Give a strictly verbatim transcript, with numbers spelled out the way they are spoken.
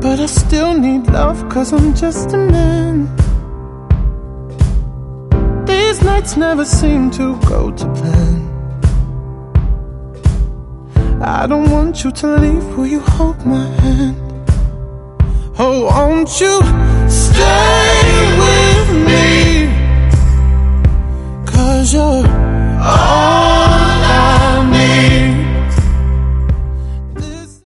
but I still need love, cause I'm just a man. These nights never seem to go to plan. I don't want you to leave, will you hold my hand? Oh, won't you stay?